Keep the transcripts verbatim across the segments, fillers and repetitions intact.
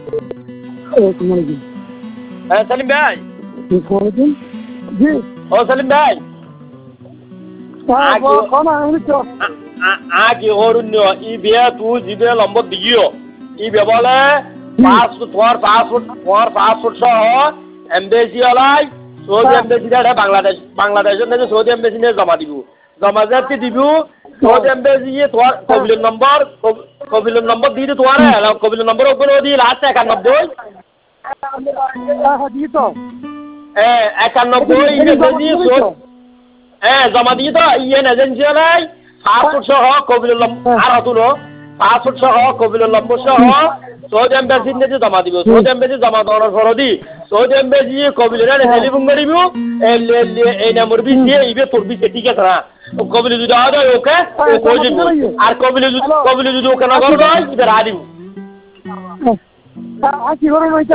হ্যাঁ সালিম ভাই। জি ও সালিম ভাই আগে অরণ্য ই বিয়া তুই জিবে লম্বর দিগিও ই বেবলে পাঁচ তোমার পাসপোর্ট তোমার পাসপোর্ট সহ এমবেসি হলাই সৌদি এমবেসি বাংলাদেশ বাংলাদেশের নাকি সৌদি এমবেসি নিয়ে জমা দিব জমা যাতে দিব সৌদি এমবেসি তোমার কবিলের নম্বর কবিলের নম্বর দিয়ে তোমার কবিলের নম্বর ওপরে দিয়ে লাস্ট একানব্বই হ্যাঁ একানব্বই হ্যাঁ জমা দিয়ে তো ইয়ে এজেন্সি নাই পাসপোর্ট সহ কবিলের নম্বর আর হতুন পাসপোর্ট সহ কবিলের নম্বর সহ সৌদি এমবেসি নিয়ে জমা দিব সৌদি এমবেসি জমা দেওয়ার পর দি সৌদি এমবেসি কবিলের টেলিফোন করিব এই নাম্বার বি দিয়ে ইবে তোর বি ঠিক আছে না কবিলে যদি আওয়া যায় ওকে কই দিব আর কবিলে যদি কবিলে যদি ওকে না করে দেয় এটা রা দিব কি করে নইতা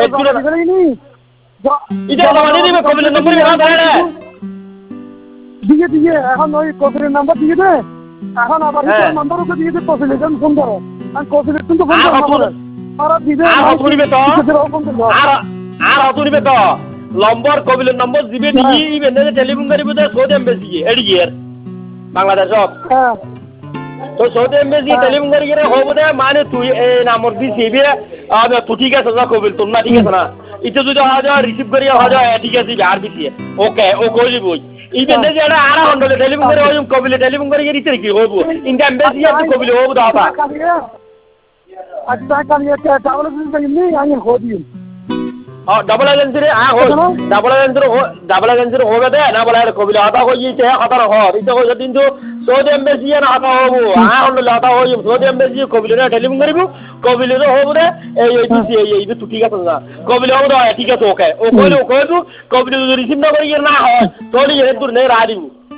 এটা জমা দিয়ে দিবে কবিলের নম্বর না ধরে দিয়ে দিয়ে এখন ওই কফিলের নাম্বার দিয়ে দে এখন আবার নাম্বার ওকে দিয়ে দে কফিলের জন্য ফোন করো আর কফিলের কিন্তু ফোন করো আর দিবে আর হতুনিবে তো আর আর হতুনিবে তো নম্বর কবিলের নম্বর দিবে দিয়ে ইবে নে টেলিফোন করিব তো সৌদি এমবেসি এডি ইয়ার বাংলাদেশ সব হ্যাঁ তো সৌদি এমবেসি টেলিফোন করি গেলে হবো দে মানে তুই এই নাম্বার দিছি বে আবে তুই ঠিক আছে যা কবিল তোর না ঠিক আছে না এটা যদি আওয়া যায় রিসিভ করি আওয়া যায় ঠিক আছে আর দিছি ওকে ও কই বই ইবে নে যেটা আর হন্ডলে টেলিফোন করে ওই কবিলে টেলিফোন করি গেলি কি হবো ইনকা এমবেসি আর কবিলে হবো দাদা আচ্ছা কালিয়া ডাবল এজেন্সি নেই আমি হদি हाँ डबल एजेंसी रे हाँ हो डबल एजेंसी हो डबल एजेंसी हो गए थे ना बोला कबिल आता हो ये चाहे खतर हो इसे हो दिन जो सौदी एम्बेसी है ना आता हो वो हाँ हम लोग आता हो ये सौदी एम्बेसी कबिल ने टेलीफोन करी कबिल तो हो बोले ये ये ये ये ये तू ठीक है समझा कबिल हो तो ठीक है तो ओके ओ कोई ओ कोई तू कबिल जो रिसीव ना करी ना हो थोड़ी ये दूर नहीं रहा दी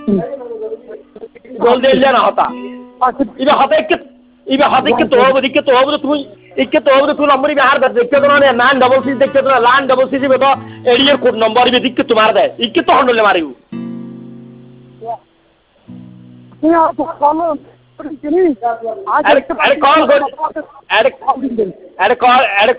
बोल दे लेना होता इधर होता है कि इधर होता है कि तो वो दिक्कत तो वो तू इक्के तो अब तू नंबर भी हार कर देखते तो ना नाइन डबल सिक्स देखते तो नाइन डबल सिक्स में तो एरियर कोड नंबर भी दिक्कत तुम्हारा दे इक्के तो हंडल मारी हूँ अरे अरे कॉल अरे अरे कॉल अरे